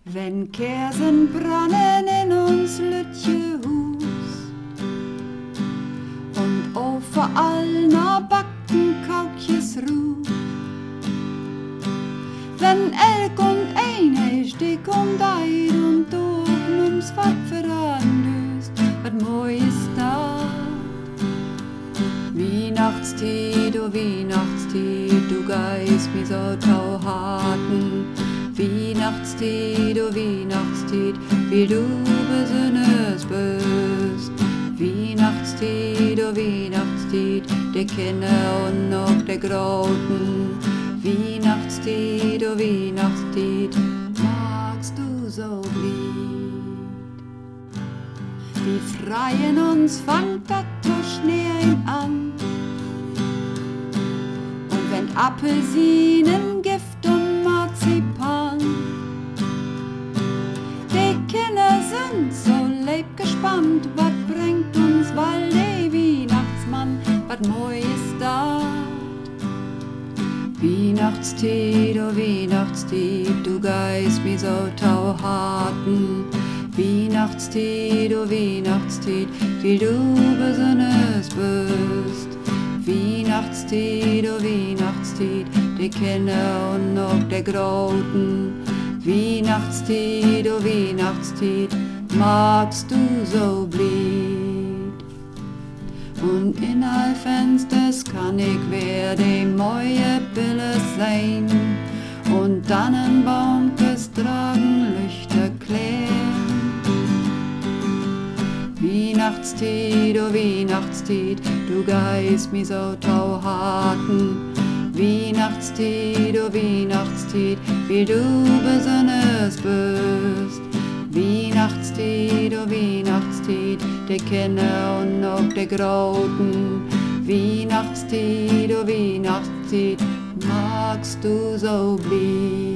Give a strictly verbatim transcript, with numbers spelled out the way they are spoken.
Wenn Kersen brannen in uns Lütje Hus und over allner Backen Kaukjes ruht. Wenn Elk und Einheit dick und Eid und durch uns wat verandest, wat moi ist da. Weihnachtstied, oh Weihnachtstied, du geist mi so tauhaten. Weihnachtstied, oh Weihnachtstied, wie du besünnes bist. Weihnachtstied, oh Weihnachtstied, der Kinder und noch der Groten. Weihnachtstied, oh Weihnachtstied, magst du so blied. Wir freien uns, fangt dat Schnee an. Und wenn Apfelsinen, Gift und Marzipan, die Kinder sind so leib gespannt, wat bringt uns bald der Weihnachtsmann, wat moi ist dat? Weihnachtstied, oh Weihnachtstied, du geist mi so tauhaten. Weihnachtstied, oh Weihnachtstied, wie du besünnes bist. Weihnachtstied, oh Weihnachtstied, die Kinder und noch der Groten. Weihnachtstied, oh Weihnachtstied, magst du so blied. Und in all Fensters kann ich wer die neue Pille sein. Und Tannenbaumkes tragen Lichter klären. Weihnachtstied, oh Weihnachtstied, du geist mi so tauhaten. Weihnachtstied, oh Weihnachtstied, wie du besünnes bist. Weihnachtstied, oh Weihnachtstied, die Kinder und noch der Groten. Weihnachtstied, oh Weihnachtstied, magst du so blied.